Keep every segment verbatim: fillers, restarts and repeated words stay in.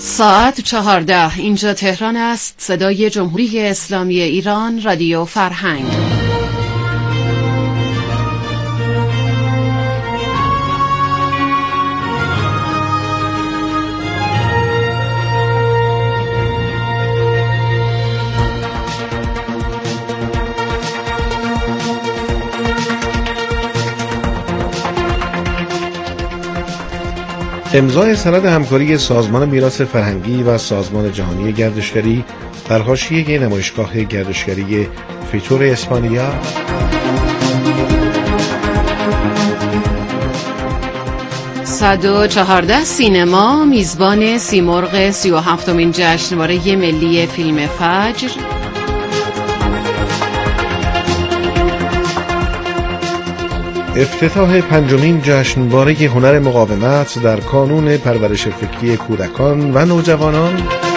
ساعت چهارده، اینجا تهران است. صدای جمهوری اسلامی ایران، رادیو فرهنگ. امضای سند همکاری سازمان میراث فرهنگی و سازمان جهانی گردشگری در حاشیه نمایشگاه گردشگری فیتور اسپانیا. صد و چهارده سینما میزبان سیمرغ سی و هفتمین جشنواره ملی فیلم فجر. افتتاح پنجمین جشنواره هنر مقاومت در کانون پرورش فکری کودکان و نوجوانان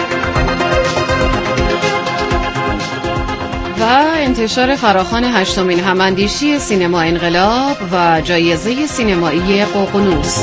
و انتشار فراخوان هشتمین هماندیشی سینما انقلاب و جایزه سینمایی ققنوس.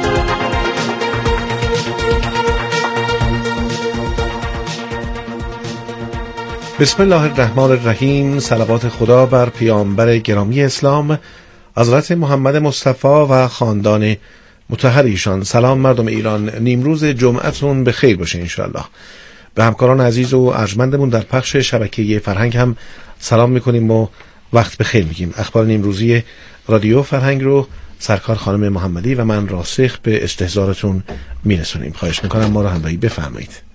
بسم الله الرحمن الرحیم. صلوات خدا بر پیامبر گرامی اسلام حضرت محمد مصطفی و خاندان مطهر ایشان. سلام مردم ایران، نیمروز جمعتون به خیر باشه انشاءالله. به همکاران عزیز و ارجمندمون در پخش شبکه فرهنگ هم سلام میکنیم و وقت به خیر میگیم. اخبار نیمروزی رادیو فرهنگ رو سرکار خانم محمدی و من راسخ به استحضارتون میرسونیم. خواهش میکنم ما رو همراهی بفرمایید.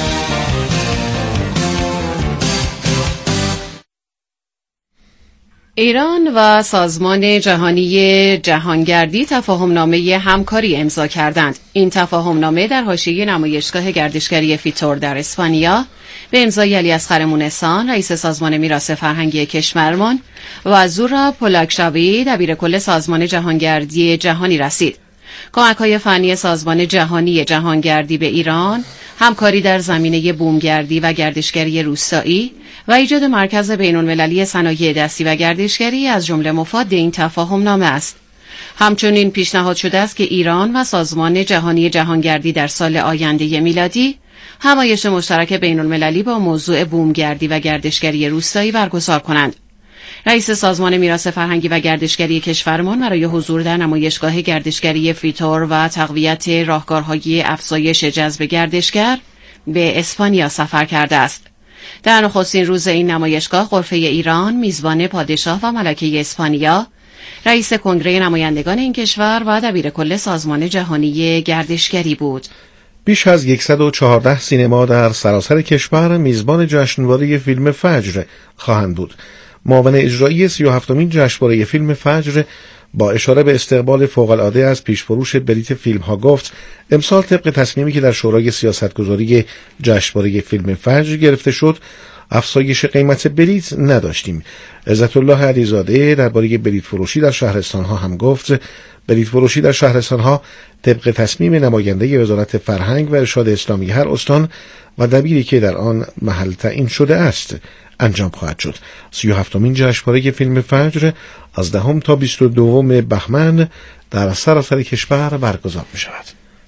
ایران و سازمان جهانی جهانگردی تفاهمنامه همکاری امضا کردند. این تفاهمنامه در حاشیه نمایشگاه گردشگری فیتور در اسپانیا به امضای علیاصغر مونسان رئیس سازمان میراث فرهنگی کشورمان و زورا پولاکشاوی دبیرکل سازمان جهانگردی جهانی رسید. کمک‌های فنی سازمان جهانی جهانگردی به ایران، همکاری در زمینه بومگردی و گردشگری روستایی و ایجاد مرکز بین‌المللی صنایع دستی و گردشگری از جمله مفاد این تفاهمنامه است. همچنین پیشنهاد شده است که ایران و سازمان جهانی جهانگردی در سال آینده میلادی همایش مشترک بین‌المللی با موضوع بومگردی و گردشگری روستایی برگزار کنند. رئیس سازمان میراث فرهنگی و گردشگری کشورمان برای حضور در نمایشگاه گردشگری فیتور و تقویت راهکارهای افزایش جذب گردشگر به اسپانیا سفر کرده است. در نخستین روز این نمایشگاه غرفه ایران میزبان پادشاه و ملکه اسپانیا، رئیس کنگره نمایندگان این کشور و دبیرکل سازمان جهانی گردشگری بود. بیش از صد و چهارده سینما در سراسر کشور میزبان جشنواره فیلم فجر خواهند بود. معاون اجرایی سی و هفتمین جشنواره فیلم فجر با اشاره به استقبال فوق‌العاده از پیشفروش بلیت فیلم ها گفت امسال طبق تصمیمی که در شورای سیاستگذاری جشنواره فیلم فجر گرفته شد افزایش قیمت بلیت نداشتیم. عزت الله علیزاده درباره بلیت فروشی در شهرستان ها هم گفت بلیت فروشی در شهرستان ها طبق تصمیم نماینده وزارت فرهنگ و ارشاد اسلامی هر استان و دبیری که در آن محل تعیین شده است انجام خواهد شد. سی و هفتمین جشنواره فیلم فجر از دهم تا بیست و دوم بهمن در سراسر کشور برگزار می شود.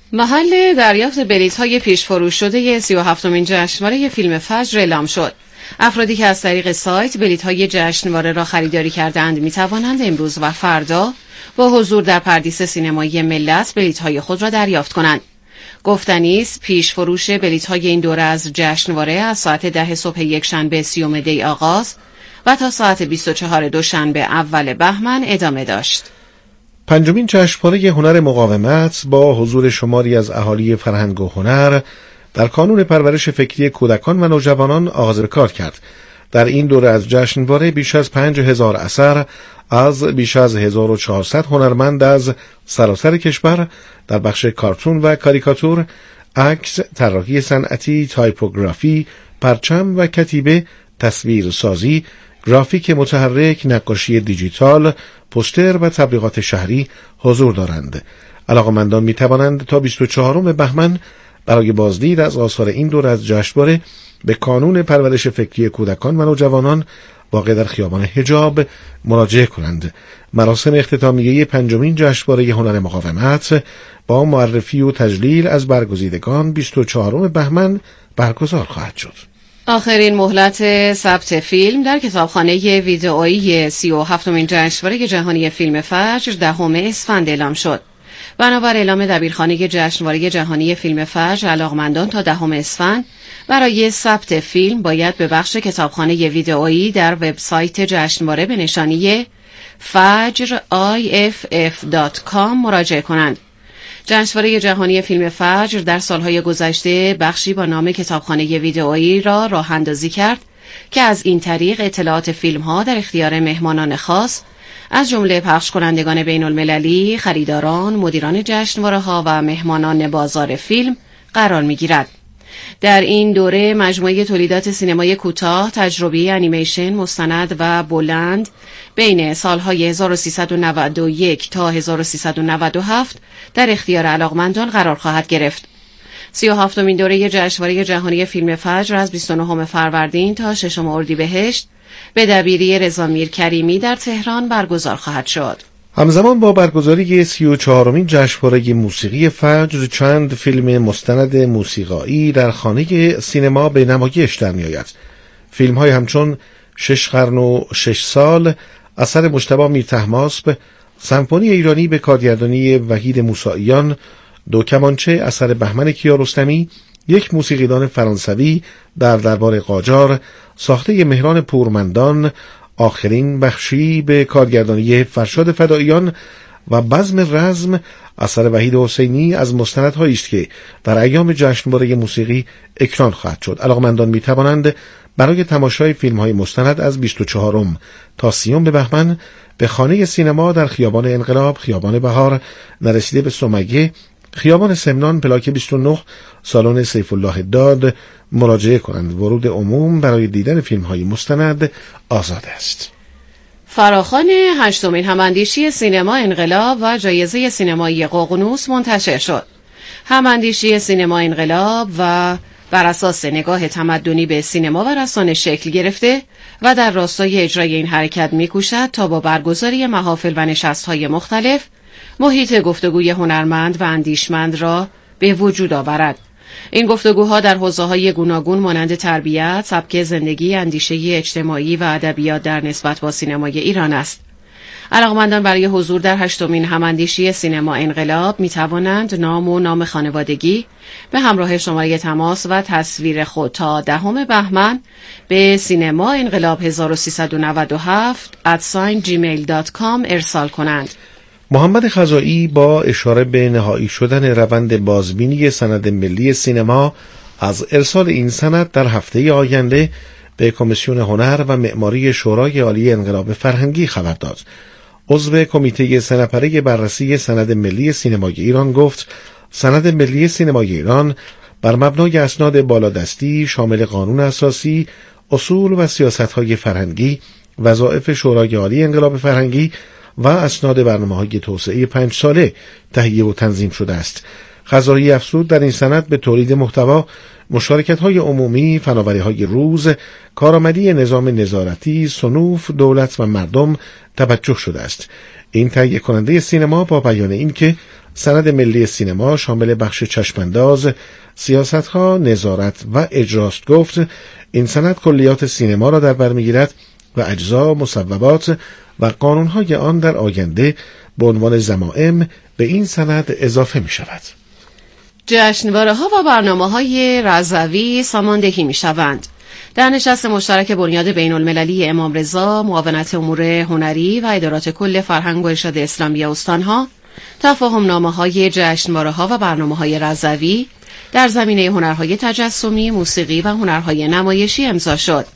محل دریافت بلیط های پیش فروش شده سی و هفتمین جشنواره فیلم فجر اعلام شد. افرادی که از طریق سایت بلیط های جشنواره را خریداری کردند می توانند امروز و فردا با حضور در پردیس سینمایی ملت بلیط های خود را دریافت کنند. گفتنی است پیش فروش بلیط های این دوره از جشنواره از ساعت ده صبح یک شنبه سیوم دی آغاز و تا ساعت بیست و چهار دوشنبه اول بهمن ادامه داشت. پنجمین جشنواره هنر مقاومت با حضور شماری از اهالی فرهنگ و هنر در کانون پرورش فکری کودکان و نوجوانان آغاز کار کرد. در این دوره از جشنواره بیش از پنج هزار اثر از بیش از هزار و چهارصد هنرمند از سراسر کشور در بخش کارتون و کاریکاتور، عکس، طراحی صنعتی، تایپوگرافی، پرچم و کتیبه، تصویرسازی، گرافیک متحرک، نقاشی دیجیتال، پوستر و تبلیغات شهری حضور دارند. علاقه‌مندان می توانند تا بیست و چهارم بهمن برای بازدید از آثار این دوره از جشنواره به کانون پرورش فکری کودکان و نوجوانان واقع در خیابان حجاب مراجعه کنند. مراسم اختتامیه پنجمین جشنواره هنر مقاومت با معرفی و تجلیل از برگزیدگان بیست و چهارم بهمن برگزار خواهد شد. آخرین مهلت ثبت فیلم در کتابخانه ویدئویی سی و هفتمین جشنواره جهانی فیلم فجر دهم اسفند اعلام شد. بنابر اعلام دبیرخانه جشنواره جهانی فیلم فجر، علاقمندان تا دهم اسفند برای ثبت فیلم باید به بخش کتابخانه ویدئویی در وبسایت جشنواره به نشانی فجر آی اف اف دات کام مراجعه کنند. جشنواره جهانی فیلم فجر در سالهای گذشته بخشی با نام کتابخانه ویدئویی را راه اندازی کرد که از این طریق اطلاعات فیلم‌ها در اختیار مهمانان خاص از جمله پخش کنندگان بین المللی، خریداران، مدیران جشنواره‌ها و مهمانان بازار فیلم قرار می‌گیرد. در این دوره مجموعه تولیدات سینمای کوتاه، تجربی، انیمیشن، مستند و بلند بین سالهای هزار و سیصد و نود و یک تا هزار و سیصد و نود و هفت در اختیار علاقمندان قرار خواهد گرفت. سی و هفتمین دوره جشنواره جهانی فیلم فجر از بیست و نهم فروردین تا ششم اردیبهشت به دبیری رضا میرکریمی در تهران برگزار خواهد شد. همزمان با برگزاری سی و چهارمین جشنواره موسیقی فجر، چند فیلم مستند موسیقایی در خانه سینما به نمایش در می‌آید. فیلم‌های همچون شش قرن و شش سال اثر مجتبی میرطهماسب، سمفونی ایرانی به کارگردانی وحید موساییان، دو کمانچه اثر بهمن کیارستمی، یک موسیقیدان فرانسوی در دربار قاجار ساخته مهران پورمندان، آخرین بخشی به کارگردانی فرشاد فداییان و بزم رزم اثر وحید حسینی از مستندهایی است که در ایام جشنواره موسیقی اکران خواهد شد. علاقمندان می توانند برای تماشای فیلم‌های مستند از بیست و چهارم تا سیوم بهمن به خانه سینما در خیابان انقلاب، خیابان بهار، نرسیده به سمیه، خیابان سمنان، پلاک بیست و نه، سالن سیف الله داد مراجعه کنند. ورود عموم برای دیدن فیلم‌های مستند آزاد است. فراخوان هشتمین هماندیشی سینما انقلاب و جایزه سینمایی ققنوس منتشر شد. هماندیشی سینما انقلاب و بر اساس نگاه تمدنی به سینما و رسانه شکل گرفته و در راستای اجرای این حرکت می‌کوشد تا با برگزاری محافل و نشست‌های مختلف محیط گفتگوی هنرمند و اندیشمند را به وجود آورد. این گفتگوها در حوزه‌های گوناگون مانند تربیت، سبک زندگی، اندیشه اجتماعی و ادبیات در نسبت با سینمای ایران است. علاقمندان برای حضور در هشتمین هماندیشی سینما انقلاب می توانند نام و نام خانوادگی به همراه شماره تماس و تصویر خود تا دهم بهمن به سینما انقلاب هزار و سیصد و نود و هفت ات جیمیل دات کام ارسال کنند. محمد خزائی با اشاره به نهایی شدن روند بازبینی سند ملی سینما از ارسال این سند در هفته آینده به کمیسیون هنر و معماری شورای عالی انقلاب فرهنگی خبر داد. عضو کمیته سه نفره بررسی سند ملی سینمای ایران گفت سند ملی سینمای ایران بر مبنای اسناد بالادستی شامل قانون اساسی، اصول و سیاست‌های فرهنگی، وظایف شورای عالی انقلاب فرهنگی و اسناد برنامه‌های توسعه پنج ساله تهیه و تنظیم شده است. خزائی افزود در این سند به تولید محتوا، مشارکت‌های عمومی، فناوری‌های روز، کارآمدی نظام نظارتی، صنوف، دولت و مردم توجه شده است. این تهیه کننده سینما با بیان این که سند ملی سینما شامل بخش چشمانداز، سیاست‌ها، نظارت و اجراست گفت این سند کلیات سینما را در بر می‌گیرد و اجزا، مصوبات و قانون‌های آن در آینده به عنوان ضمائم به این سند اضافه می‌شود. جشنواره‌ها و برنامه‌های رضوی ساماندهی می‌شوند. در نشست مشترک بنیاد بین‌المللی امام رضا، معاونت امور هنری و ادارات کل فرهنگ و ارشاد اسلامی استان‌ها، تفاهم‌نامه‌های جشنواره‌ها و برنامه‌های رضوی در زمینه هنرهای تجسمی، موسیقی و هنرهای نمایشی امضا شد.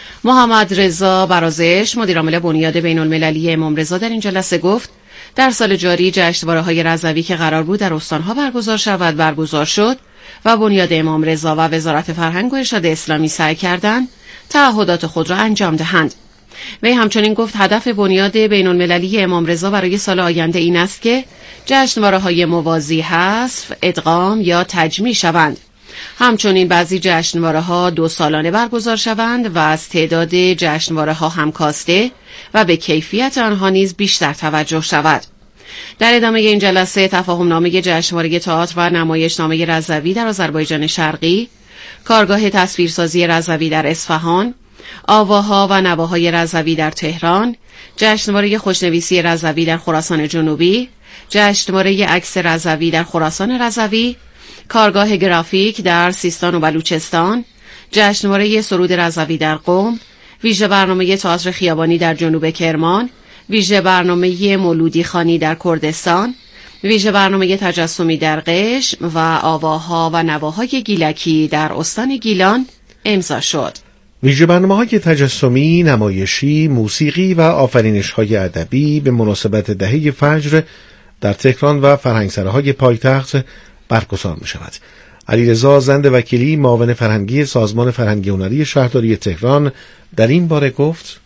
محمد رضا برازش، مدیرعامل بنیاد بین‌المللی امام رضا، در این جلسه گفت در سال جاری جشنواره‌های رضوی که قرار بود در استان‌ها برگزار شود برگزار شد و بنیاد امام رضا و وزارت فرهنگ و ارشاد اسلامی سعی کردند تعهدات خود را انجام دهند. وی همچنین گفت هدف بنیاد بین‌المللی امام رضا برای سال آینده این است که جشنواره‌های موازی حذف، ادغام یا تجمیع شوند. همچنین بعضی جشنواره‌ها دو سالانه برگزار شوند و از تعداد جشنواره‌ها هم کاسته و به کیفیت آنها نیز بیشتر توجه شود. در ادامه این جلسه تفاهم‌نامه جشنواره تئاتر و نمایشنامه رضوی در آذربایجان شرقی، کارگاه تصویرسازی رضوی در اصفهان، آواها و نواهای رضوی در تهران، جشنواره خوشنویسی رضوی در خراسان جنوبی، جشنواره عکس رضوی در خراسان رضوی، کارگاه گرافیک در سیستان و بلوچستان، جشنواره سرود رضوی در قم، ویژه برنامه تئاتر خیابانی در جنوب کرمان، ویژه برنامه مولودی خانی در کردستان، ویژه برنامه تجسمی در قشم و آواها و نواهای گیلکی در استان گیلان امضا شد. ویژه برنامه‌های تجسمی، نمایشی، موسیقی و آفرینش‌های ادبی به مناسبت دهه فجر در تهران و فرهنگسراهای پایتخت برگزار می‌شود. علیرضا زند وکیلی، معاون فرهنگی سازمان فرهنگی هنری شهرداری تهران، در این باره گفت: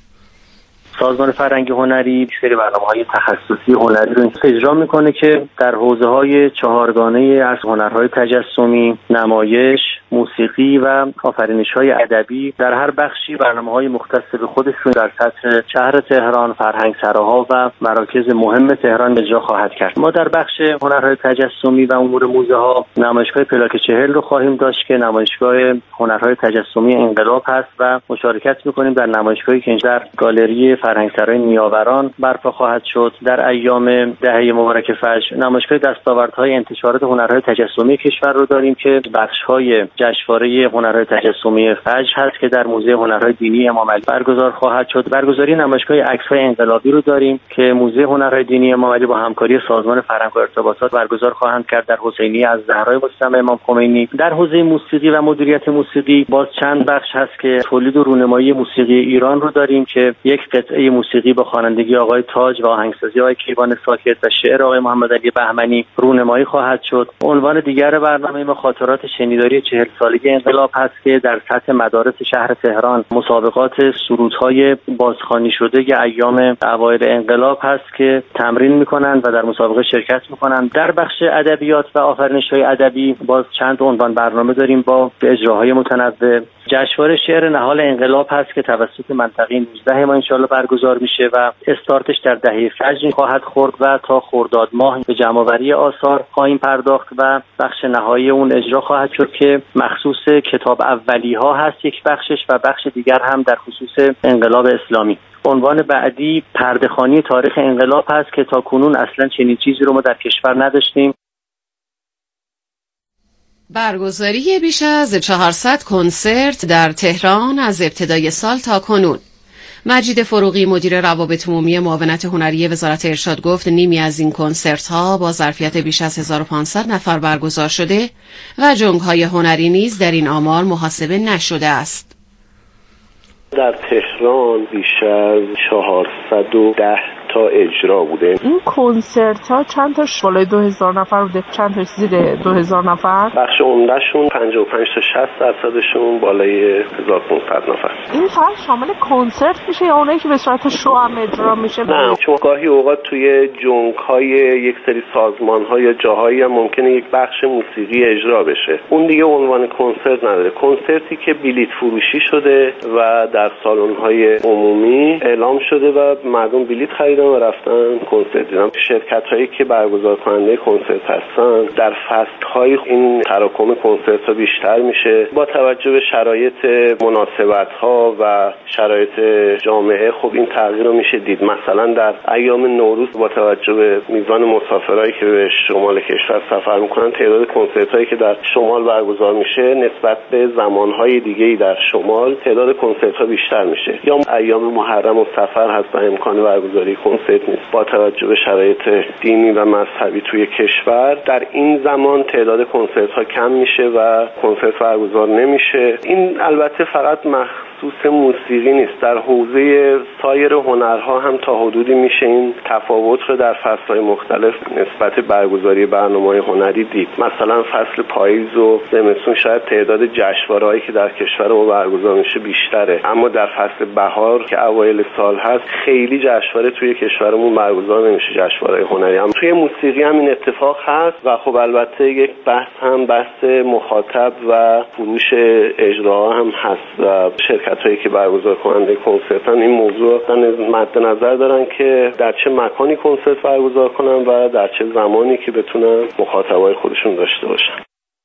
سازمان فرهنگی هنری سری برنامه‌های تخصصی هنری رو اجرا میکنه که در حوزه‌های چهارگانه از هنرهای تجسمی، نمایش، موسیقی و آفرینش‌های ادبی در هر بخشی برنامه‌های مختص به خودشون در سطح شهر تهران، فرهنگسراها و مراکز مهم تهران اجرا خواهد کرد. ما در بخش هنرهای تجسمی و امور موزه‌ها نمایشگاه پلاک چهل رو خواهیم داشت که نمایشگاه هنرهای تجسمی انقلاب هست و مشارکت می‌کنیم در نمایشگاهی که در گالری فرهنگسرای نیاوران برپا خواهد شد. در ایام دهه مبارک فجر نمایشگاه دستاوردهای انتشارات هنرهای تجسمی کشور رو داریم که بخش‌های جشنواره هنرهای تجسمی فجر هست که در موزه هنرهای دینی امام علی برگزار خواهد شد. برگزاری نمایشگاه عکس‌های انقلابی رو داریم که موزه هنرهای دینی امام علی با همکاری سازمان فرهنگ و ارتباطات برگزار خواهند کرد در حسینی از زهرای مستعمره امام خمینی. در حوزه موسیقی و مدیریت موسیقی باز چند بخش هست که تولید و رونمایی موسیقی ایران رو داریم که یک قطعه موسیقی با خوانندگی آقای تاج و آهنگسازی آقای کیوان ساکت و شعر آقای محمد علی بهمنی رونمایی خواهد شد. عنوان دیگر برنامه ما خاطرات شنیداری چهل سالگی انقلاب هست که در سطح مدارس شهر تهران مسابقات سرودهای بازخوانی شده ایام اوایل انقلاب هست که تمرین میکنند و در مسابقه شرکت میکنند. در بخش ادبیات و آفرینش‌های ادبی باز چند عنوان برنامه داریم با اجراهای متنوع. جشنواره شعر نهال انقلاب هست که توسط منطقه نوزده ما انشالله برگزار میشه و استارتش در دهه فجر خواهد خورد و تا خرداد ماه به جمع‌آوری آثار خواهیم پرداخت و بخش نهایی اون اجرا خواهد شد که مخصوص کتاب اولی ها هست یک بخشش و بخش دیگر هم در خصوص انقلاب اسلامی. عنوان بعدی پرده‌خوانی تاریخ انقلاب هست که تا کنون اصلا چنین چیزی رو ما در کشور نداشتیم. برگزاری بیش از چهارصد کنسرت در تهران از ابتدای سال تا کنون. مجید فروغی مدیر روابط عمومی معاونت هنری وزارت ارشاد گفت نیمی از این کنسرت ها با ظرفیت بیش از هزار و پانصد نفر برگزار شده و جنگ های هنری نیز در این آمار محاسبه نشده است. در تهران بیش از چهارصد و ده تا اجرا بوده. این کنسرت ها چند تاش بالای دو هزار نفر بوده، چند تاش زیر دو هزار نفر؟ بخش عمدهشون پنجاه و پنج تا شصت درصدشون بالای هزار و پانصد نفر. این فقط شامل کنسرت میشه یا اونایی که به صورت شو هم اجرا میشه؟ نه، چون گاهی اوقات توی جنگ های یک سری سازمان ها یا جاهایی هم ممکنه یک بخش موسیقی اجرا بشه. اون دیگه عنوان کنسرت نداره. کنسرتی که بلیت فروشی شده و در سالن های عمومی اعلام شده و مردم بلیت خریدن و رفتن کنسرت دیدن. شرکت هایی که برگزار کننده کنسرت هستن در فصل های این تراکم کنسرت ها بیشتر میشه با توجه به شرایط مناسبت ها و شرایط جامعه. خب این تغییر رو میشه دید. مثلا در ایام نوروز با توجه به میزان مسافرایی که به شمال کشور سفر میکنن تعداد کنسرت هایی که در شمال برگزار میشه نسبت به زمان های دیگه‌ای در شمال تعداد کنسرت ها بیشتر میشه. یا ایام محرم و سفر هست و امکان برگزاری کنسرت نیست. با توجه به شرایط دینی و مذهبی توی کشور در این زمان تعداد کنسرت ها کم میشه و کنسرت برگزار نمیشه. این البته فقط مخصوص مخصوص موسیقی نیست. در حوزه سایر هنرها هم تا حدودی میشه این تفاوت رو در فصل‌های مختلف نسبت برگزاری برنامه‌های هنری دید. مثلا فصل پاییز و زمستون شاید تعداد جشنواره‌هایی که در کشور ما برگزار میشه بیشتره، اما در فصل بهار که اوایل سال هست خیلی جشنواره توی کشورمون برگزار نمیشه، جشنواره‌های هنری. هم توی موسیقی هم این اتفاق هست و خب البته یک بحث هم بحث مخاطب و فروش اجراها هم هست و شرکت‌هایی که برگزار کننده کنسرتن این موضوع مد نظر دارن که در چه مکانی کنسرت برگزار کنن و در چه زمانی که بتونن مخاطبای خودشون داشته باشن.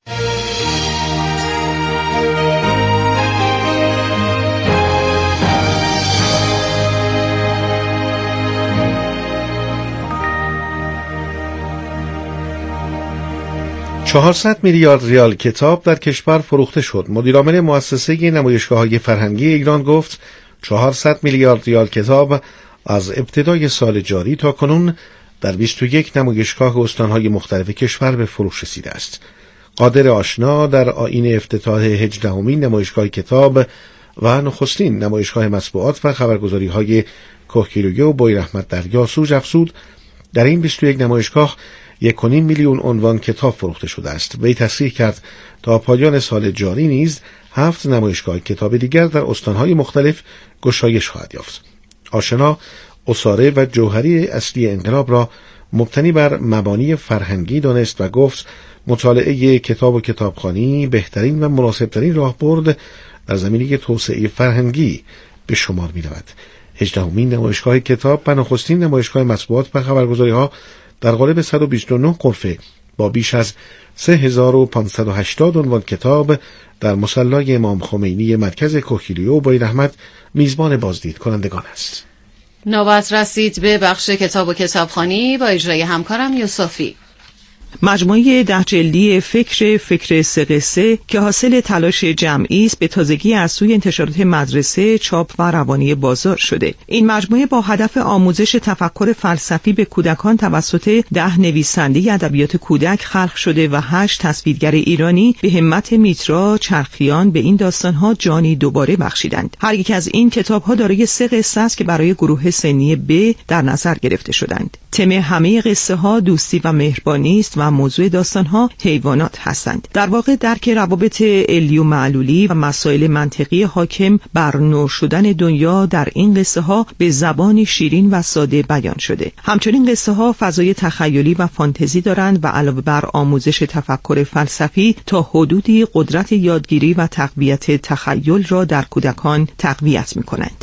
چهارصد میلیارد ریال کتاب در کشور فروخته شد. مدیرعامل مؤسسه نمایشگاه‌های فرهنگی ایران گفت چهارصد میلیارد ریال کتاب از ابتدای سال جاری تا کنون در بیست و یک نمایشگاه استان‌های مختلف کشور به فروش رسیده است. قادر آشنا در آیین افتتاح هجدهمین نمایشگاه کتاب و نخستین نمایشگاه مطبوعات و خبرگزاری‌های کهگیلویه و بویراحمد در یاسوج افزود در این بیست و یک نمایشگاه یک و نیم میلیون عنوان کتاب فروخته شده است. وی تصریح کرد تا پایان سال جاری نیز هفت نمایشگاه کتاب دیگر در استان‌های مختلف گشایش خواهد یافت. آشنا اساره و جوهری اصلی انقلاب را مبتنی بر مبانی فرهنگی دانست و گفت مطالعه کتاب و کتابخوانی بهترین و مناسبترین راهبرد در زمینه توسعه فرهنگی به شمار می رود. هجدهمین نمایشگاه کتاب و نخستین نمایشگاه مطبوعات و خبرگزاری‌ها در قالب صد و بیست و نه غرفه با بیش از سه هزار و پانصد و هشتاد عنوان کتاب در مصلی امام خمینی مرکز کهگیلویه و بویراحمد میزبان بازدید کنندگان است. نوبت رسید به بخش کتاب و کتابخوانی با اجرای همکارم یوسفی. مجموعه ده جلدی فکر فکر سه قصه که حاصل تلاش جمعی است به تازگی از سوی انتشارات مدرسه چاپ و روانی بازار شده. این مجموعه با هدف آموزش تفکر فلسفی به کودکان توسط ده نویسنده ادبیات کودک خلق شده و هشت تصویرگر ایرانی به همت میترا چرخیان به این داستانها جانی دوباره بخشیدند. هر یک از این کتاب‌ها دارای سه قصه است که برای گروه سنی ب در نظر گرفته شدند. تم همه قصه ها دوستی و مهربانی است و موضوع داستان ها حیوانات هستند. در واقع درک روابط علی و معلولی و مسائل منطقی حاکم بر نور شدن دنیا در این قصه ها به زبان شیرین و ساده بیان شده. همچنین قصه ها فضای تخیلی و فانتزی دارند و علاوه بر آموزش تفکر فلسفی تا حدودی قدرت یادگیری و تقویت تخیل را در کودکان تقویت می‌کنند.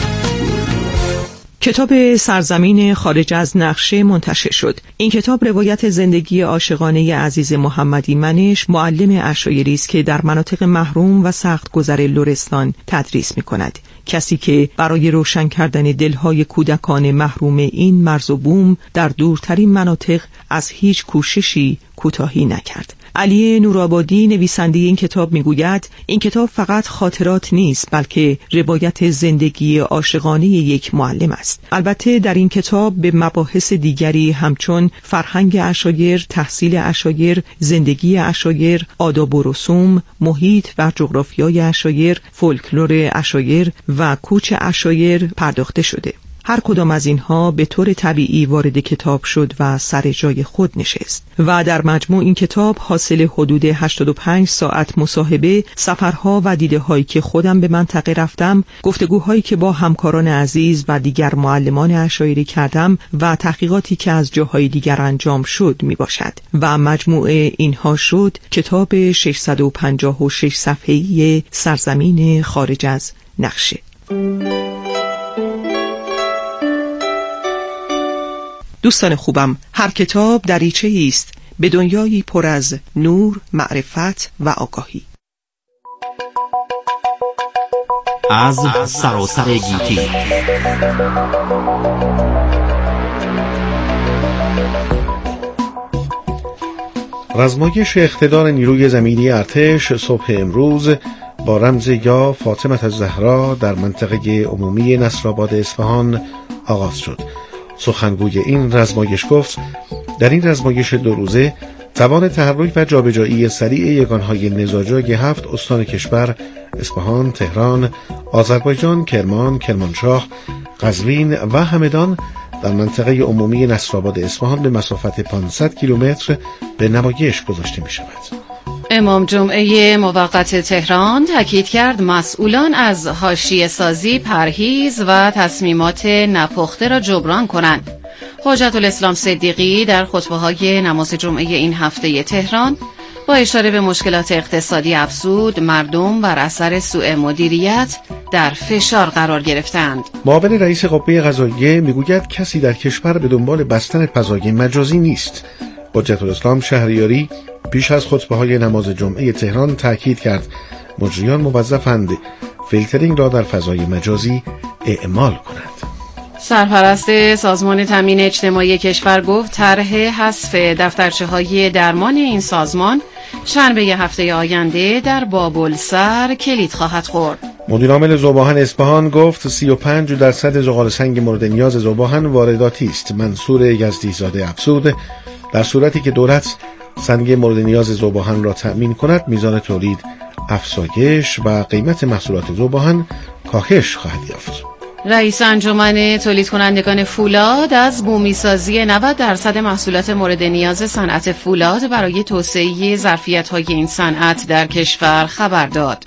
کتاب سرزمین خارج از نقشه منتشر شد. این کتاب روایت زندگی عاشقانه عزیز محمدی منش، معلم عشایری است که در مناطق محروم و سخت گذر لرستان تدریس می کند. کسی که برای روشن کردن دلهای کودکان محروم این مرز و بوم در دورترین مناطق از هیچ کوششی کوتاهی نکرد. علی نورآبادی نویسنده این کتاب میگوید این کتاب فقط خاطرات نیست بلکه روایت زندگی عاشقانه یک معلم است. البته در این کتاب به مباحث دیگری همچون فرهنگ عشایر، تحصیل عشایر، زندگی عشایر، آداب و رسوم، محیط و جغرافیای عشایر، فولکلور عشایر و کوچ عشایر پرداخته شده. هر کدام از اینها به طور طبیعی وارد کتاب شد و سر جای خود نشست و در مجموع این کتاب حاصل حدود هشتاد و پنج ساعت مصاحبه، سفرها و دیده هایی که خودم به منطقه رفتم، گفتگوهایی که با همکاران عزیز و دیگر معلمان عشایری کردم و تحقیقاتی که از جاهای دیگر انجام شد می باشد و مجموع اینها شد کتاب ششصد و پنجاه و شش صفحه‌ای سرزمین خارج از نقشه. دوستان خوبم، هر کتاب دریچه‌ای است به دنیایی پر از نور، معرفت و آگاهی. از سراسر گیتی رزمایش اقتدار نیروی زمینی ارتش صبح امروز با رمز یا فاطمه الزهرا در منطقه عمومی نصرآباد اصفهان آغاز شد. سخنگوی این رزمایش گفت در این رزمایش دو روزه توان تحرک و جابجایی سریع یگانهای نزاجای هفت استان کشور اصفهان، تهران، آذربایجان، کرمان، کرمانشاه، قزوین و همدان در منطقه عمومی نصرآباد اصفهان به مسافت پانصد کیلومتر به نمایش گذاشته می شود. امام جمعه موقت تهران تاکید کرد مسئولان از حاشیه سازی پرهیز و تصمیمات نپخته را جبران کنند. حجت الاسلام صدیقی در خطبه‌های نماز جمعه این هفته تهران با اشاره به مشکلات اقتصادی افزود، مردم بر اثر سوء مدیریت در فشار قرار گرفتند. معاون رئیس قوه قضاییه میگوید کسی در کشور به دنبال بستن فضای مجازی نیست. حجت الاسلام شهریاری پیش از خطبه‌های نماز جمعه تهران تاکید کرد مجریان موظفند فیلترینگ را در فضای مجازی اعمال کنند. سرپرست سازمان تامین اجتماعی کشور گفت طرح حذف دفترچه‌های درمان این سازمان شنبه هفته آینده در بابلسر کلید خواهد خورد. مدیر عامل ذوباهن اصفهان گفت سی و پنج درصد زغال سنگ مورد نیاز ذوباهن وارداتی است. منصور یزدی‌زاده افزود در صورتی که دولت سنگ مورد نیاز ذوباهن را تأمین کند میزان تولید افزایش و قیمت محصولات ذوباهن کاهش خواهد یافت. رئیس انجمن تولید کنندگان فولاد از بومیسازی نود درصد محصولات مورد نیاز صنعت فولاد برای توسعه ظرفیت‌های این صنعت در کشور خبر داد.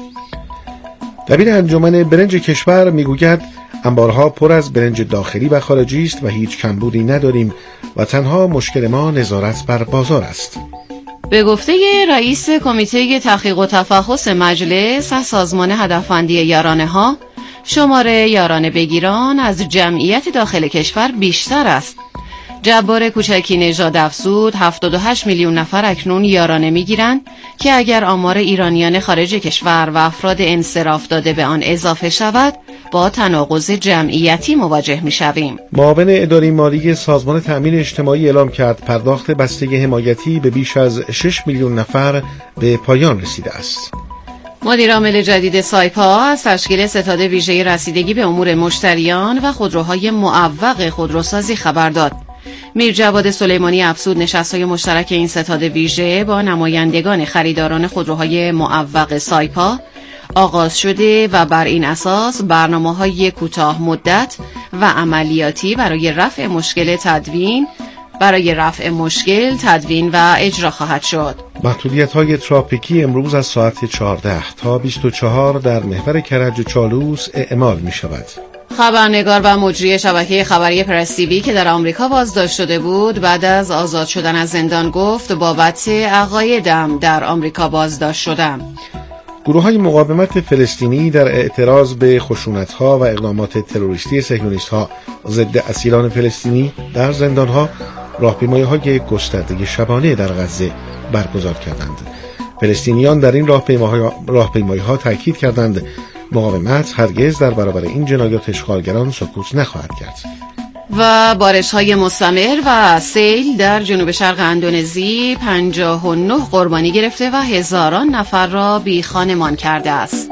دبیر انجمن برنج کشور میگوید انبارها پر از برنج داخلی و خارجی است و هیچ کمبودی نداریم و تنها مشکل ما نظارت بر بازار است. به گفته رئیس کمیته تحقیق و تفحص مجلس از سازمان هدفمندی یارانه‌ها، شمار یارانه بگیران از جمعیت داخل کشور بیشتر است. جبار کوچکی نژاد افزود هفتاد و هشت میلیون نفر اکنون یارانه میگیرند که اگر آمار ایرانیان خارج کشور و افراد انصراف داده به آن اضافه شود با تناقض جمعیتی مواجه میشویم. معاون اداری مالی سازمان تامین اجتماعی اعلام کرد پرداخت بسته حمایتی به بیش از شش میلیون نفر به پایان رسیده است. مدیر عامل جدید سایپا از تشکیل ستاد ویژه رسیدگی به امور مشتریان و خودروهای معوق خودروسازی خبر داد. میر جواد سلیمانی افزود نشست‌های مشترک این ستاد ویژه با نمایندگان خریداران خودروهای معوق سایپا آغاز شده و بر این اساس برنامه‌های کوتاه مدت و عملیاتی برای رفع مشکل تدوین برای رفع مشکل تدوین و اجرا خواهد شد. محدودیت‌های ترافیکی امروز از ساعت چهارده تا بیست و چهار در محور کرج چالوس اعمال می‌شود. خبرنگار و مجری شبکه خبری پرس تیوی که در آمریکا بازداشت شده بود بعد از آزاد شدن از زندان گفت بابت عقایدم در آمریکا بازداشت شدم. گروه‌های مقاومت فلسطینی در اعتراض به خشونت‌ها و اقدامات تروریستی صهیونیست‌ها ضد اسیران فلسطینی در زندان‌ها راهپیمایی‌های گسترده شبانه در غزه برگزار کردند. فلسطینیان در این راهپیمایی‌ها تاکید کردند مقاومت هرگز در برابر این جنایات اشغالگران سکوت نخواهد کرد. و بارش‌های مستمر و سیل در جنوب شرق اندونزی پنجاه و نه قربانی گرفته و هزاران نفر را بی خانمان کرده است.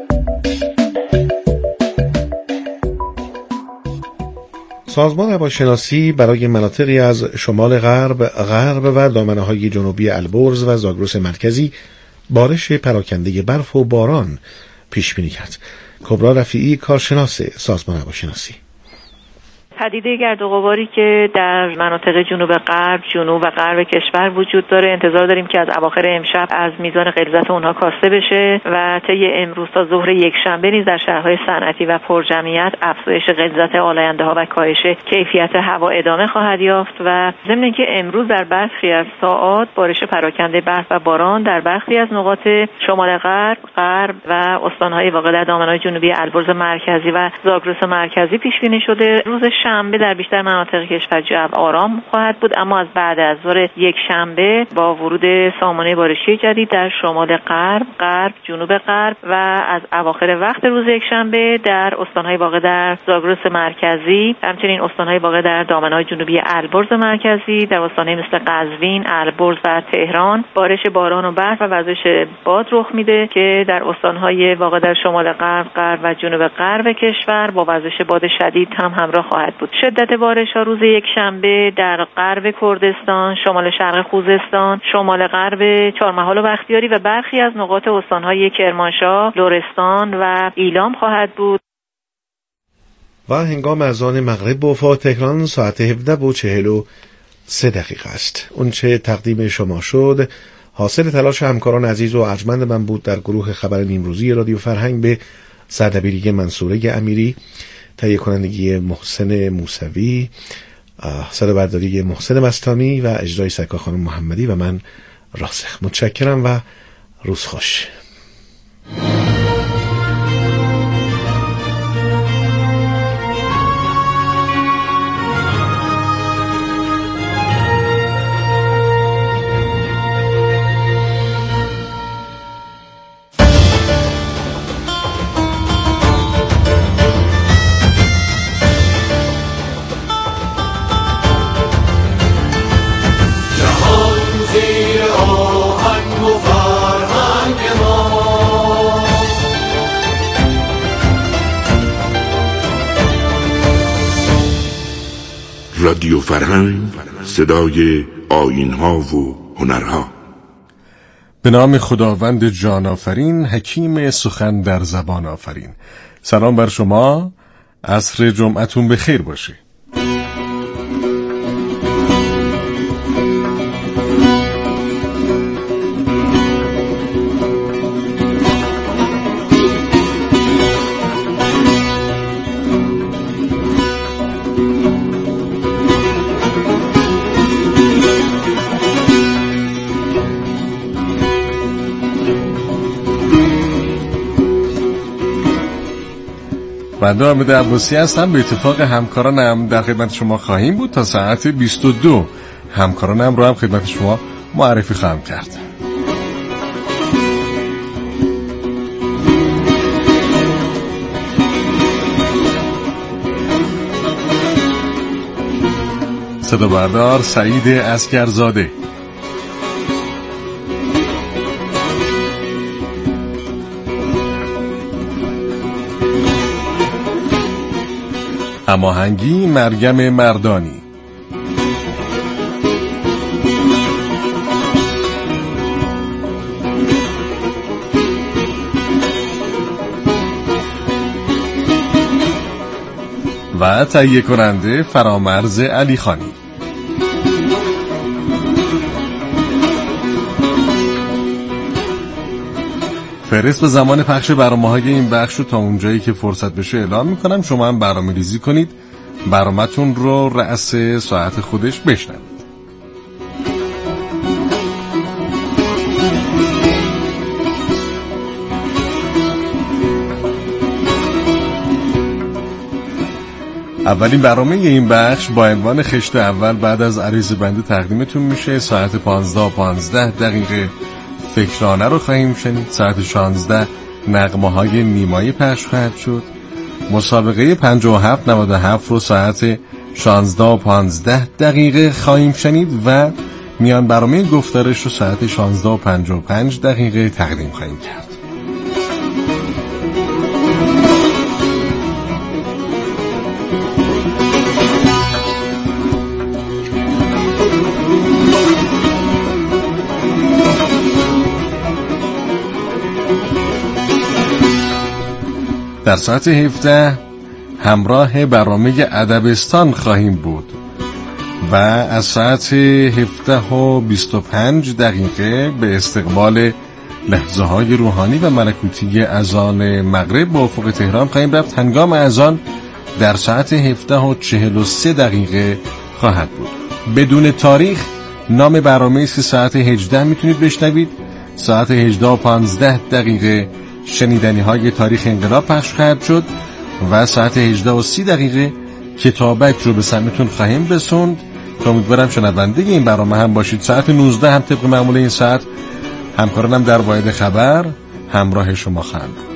سازمان هواشناسی برای مناطقی از شمال غرب، غرب و دامنه‌های جنوبی البرز و زاگرس مرکزی بارش پراکنده برف و باران پیش بینی کرد. کبرا رفیعی کارشناس سازمان هواشناسی: پدیده گرد و غباری که در مناطق جنوب غرب، جنوب و غرب کشور وجود داره، انتظار داریم که از اواخر امشب از میزان غلظت اونها کاسته بشه و طی امروز تا ظهر یک شنبه نیز در شهرهای صنعتی و پرجمعیت افزایش غلظت آلاینده ها و کاهش کیفیت هوا ادامه خواهد یافت و ضمن اینکه امروز در برخی از ساعات بارش پراکنده برف و باران در برخی از نقاط شمال غرب، غرب و استانهای واقع در دامنه‌های جنوبی البرز مرکزی و زاگرس مرکزی پیش بینی شده. روز شنبه در بیشتر مناطق کشور جو آرام خواهد بود، اما از بعد از ظهر یک شنبه با ورود سامانه بارشی جدید در شمال غرب، غرب، جنوب غرب و از اواخر وقت روز یک شنبه در استان‌های واقع در زاگرس مرکزی، همچنین استان‌های واقع در دامنه‌های جنوبی البرز مرکزی، در استان‌های مثل قزوین، البرز و تهران بارش باران و برف و وزش باد رخ میده که در استان‌های واقع در شمال غرب، غرب و جنوب غرب کشور با وزش باد شدید هم همراه خواهد. بود. شدت بارش‌ها روز یک شنبه در غرب کردستان، شمال شرق خوزستان، شمال غرب چهارمحال و بختیاری و برخی از نقاط استان‌های کرمانشاه، لرستان و ایلام خواهد بود. و هنگام اذان مغرب با وفات تهران ساعت هفده و چهل و سه دقیقه است. اون چه تقدیم شما شد حاصل تلاش همکاران عزیز و ارجمند من بود در گروه خبر نیمروزی رادیو فرهنگ به سردبیری منصوره امیری، تهیه کنندگی محسن موسوی، صدابرداری محسن مستانی و اجرای سکا خانم محمدی و من راسخ. متشکرم و روز خوش. رادیو فرهنگ، صدای آیین‌ها و هنرها. به نام خداوند جان آفرین، حکیم سخن در زبان آفرین. سلام بر شما، عصر جمعتون بخیر باشه. بنده حامد عباسی هستم. به اتفاق همکارانم در خدمت شما خواهیم بود تا ساعت بیست و دو. همکارانم رو هم خدمت شما معرفی خواهم کرد. صدا بردار سعید اسگرزاده، هماهنگی مریم مردانی، و تهیه کننده فرامرز علی خانی. فهرست به زمان پخش برنامه‌های این بخش رو تا اونجایی که فرصت بشه اعلام میکنم. شما هم برنامه ریزی کنید، برنامه‌تون رو رأس ساعت خودش بشنوید. اولین برنامه این بخش با عنوان خشت اول بعد از عریض بنده تقدیمتون میشه. ساعت پانزده و پانزده دقیقه فکرانه رو خواهیم شنید. ساعت شانزده نغمه های نیمایی پخش خواهد شد. مسابقه پنجاه و هفت نود و هفت رو ساعت شانزده و پانزده دقیقه خواهیم شنید و میان برنامه گفتارش رو ساعت شانزده و پنجاه و پنج دقیقه تقدیم خواهیم کرد. در ساعت هفده همراه برنامه ادبستان خواهیم بود و از ساعت هفده و بیست و پنج دقیقه به استقبال لحظه های روحانی و ملکوتی اذان مغرب با افق تهران خواهیم رفت. هنگام اذان در ساعت هفده و چهل و سه دقیقه خواهد بود. بدون تاریخ نام برنامه سی ساعت هجده میتونید بشنوید. ساعت هجده و پانزده دقیقه شنیدنی های تاریخ انقلاب پخش خواهد شد و ساعت هجده و سی دقیقه کتابک رو به سمتون خواهیم رسوند. امیدوارم شنونده این برنامه هم باشید. ساعت نوزده هم طبق معمول این ساعت همکارانم در واحد خبر همراه شما خواهند بود.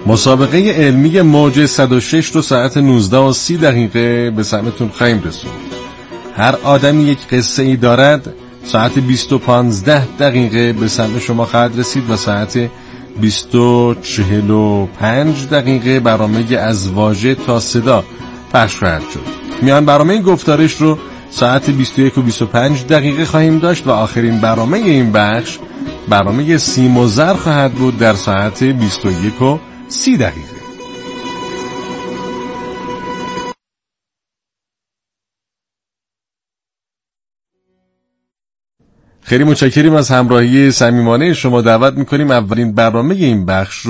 مسابقه علمی موج صد و شش رو ساعت نوزده و سی دقیقه به سمتون خواهیم رسوند. هر آدمی یک قصه ای دارد ساعت بیست و پانزده دقیقه به سمت شما خواهد رسید و ساعت بیست و چهل و پنج دقیقه برنامه از واژه تا صدا پخش خواهد شد. میان برنامه گفتارش رو ساعت بیست و یک و بیست و پنج دقیقه خواهیم داشت و آخرین برنامه این بخش برنامه سیم و زر خواهد بود در ساعت بیست و یک و سی دقیقه. خیلی متشکریم از همراهی صمیمانه شما. دعوت میکنیم اولین برنامه این بخش رو